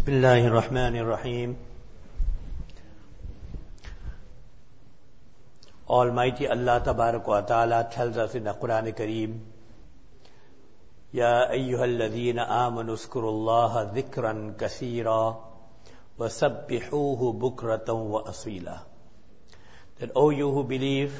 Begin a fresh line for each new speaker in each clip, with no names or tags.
Bismillahir Rahmanir Rahim. Almighty Allah Tabarak wa Ta'ala tells us in the Quran Kareem, Ya ayyuhalladhina amanu uzkurullaha dhikran kaseera wa sabbihuhu bukratan wa asila. That, O you who believe,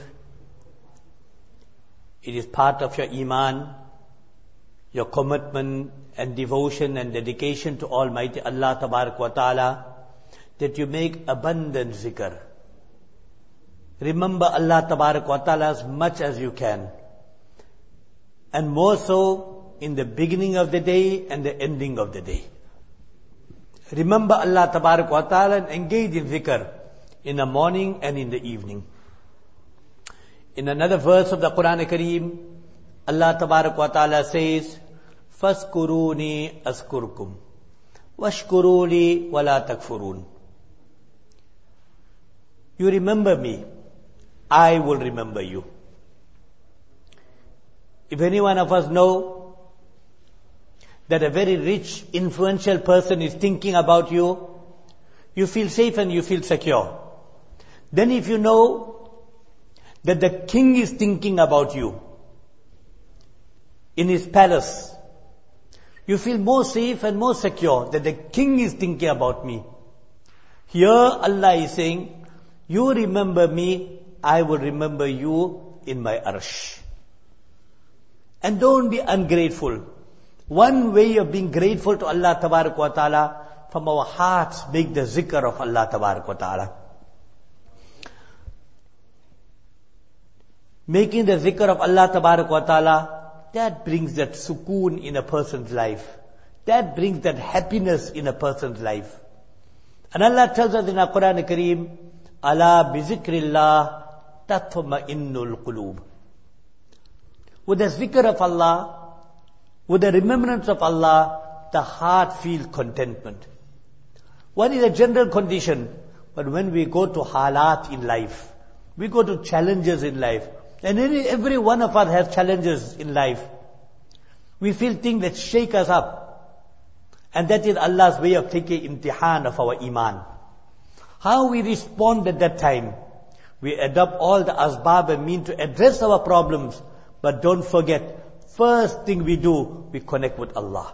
it is part of your iman, your commitment and devotion and dedication to Almighty Allah Tabarak wa Ta'ala, that you make abundant zikr. Remember Allah Tabarak wa Ta'ala as much as you can. And more so in the beginning of the day and the ending of the day. Remember Allah Tabarak wa Ta'ala and engage in zikr in the morning and in the evening. In another verse of the Quran Kareem, Allah Tabarak wa Ta'ala says, فَاسْكُرُونِي أَذْكُرْكُمْ وَاشْكُرُوا لِي وَلَا تَكْفُرُونَ. You remember me, I will remember you. If any one of us know that a very rich, influential person is thinking about you, you feel safe and you feel secure. Then if you know that the king is thinking about you in his palace, you feel more safe and more secure that the king is thinking about me. Here Allah is saying, you remember me, I will remember you in my arsh. And don't be ungrateful. One way of being grateful to Allah Tabarak wa Ta'ala, from our hearts make the zikr of Allah Tabarak wa Ta'ala. Making the zikr of Allah Tabarak wa Ta'ala, that brings that sukoon in a person's life. That brings that happiness in a person's life. And Allah tells us in our Quran Kareem, Ala bizikrillah tatma'innul qulub. With the zikr of Allah, with the remembrance of Allah, the heart feels contentment. What is a general condition? But when we go to halat in life, we go to challenges in life, and every one of us has challenges in life. We feel things that shake us up. And that is Allah's way of taking imtihan of our iman. How we respond at that time. We adopt all the asbab and mean to address our problems. But don't forget, first thing we do, we connect with Allah.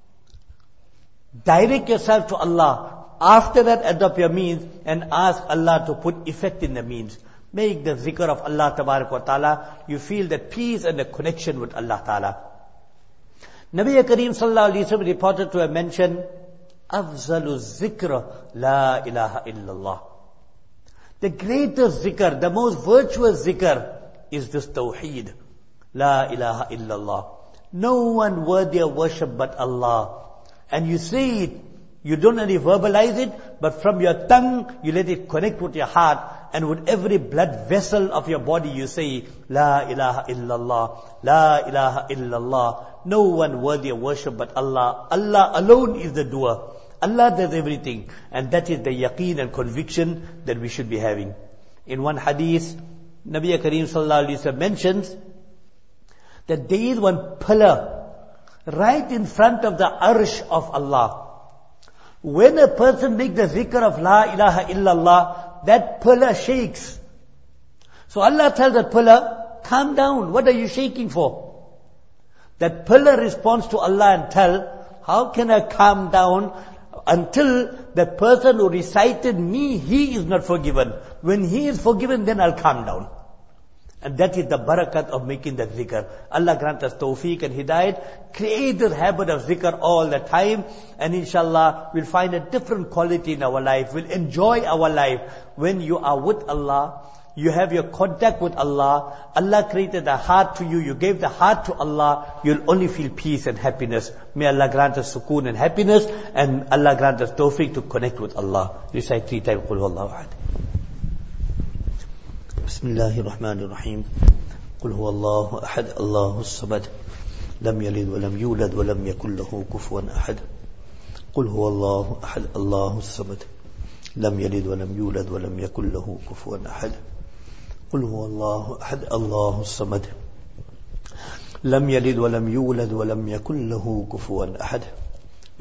Direct yourself to Allah. After that, adopt your means and ask Allah to put effect in the means. Make the zikr of Allah Tabarak wa Ta'ala. You feel that peace and the connection with Allah Ta'ala. Nabi Kareem Sallallahu Alaihi Wasallam reported to have mentioned, Afzalu zikr la ilaha illallah. The greatest zikr, the most virtuous zikr is this tawheed. La ilaha illallah. No one worthy of worship but Allah. And you say it, you don't only verbalize it, but from your tongue, you let it connect with your heart. And with every blood vessel of your body, you say, La ilaha illallah, La ilaha illallah. No one worthy of worship but Allah. Allah alone is the doer. Allah does everything. And that is the yaqeen and conviction that we should be having. In one hadith, Nabi Kareem Sallallahu Alaihi Wasallam mentions that there is one pillar right in front of the arsh of Allah. When a person makes the zikr of La ilaha illallah, that pillar shakes. So Allah tells that pillar, calm down. What are you shaking for? That pillar responds to Allah and tell, how can I calm down until the person who recited me, he is not forgiven. When he is forgiven, then I'll calm down. And that is the barakat of making that zikr. Allah grant us tawfiq and hidayat. Create this habit of zikr all the time. And inshallah, we'll find a different quality in our life. We'll enjoy our life. When you are with Allah, you have your contact with Allah. Allah created the heart to you. You gave the heart to Allah. You'll only feel peace and happiness. May Allah grant us sukoon and happiness. And Allah grant us tawfiq to connect with Allah. Recite 3 times, Qul huwallahu ahad. بسم الله الرحمن الرحيم قل هو الله أحد الله الصمد لم يلد ولم يولد ولم يكن له كفوا أحد قل هو الله أحد الله الصمد لم يلد ولم يولد ولم يكن له كفوا أحد قل هو الله أحد الله الصمد لم يلد ولم يولد ولم يكن له كفوا أحد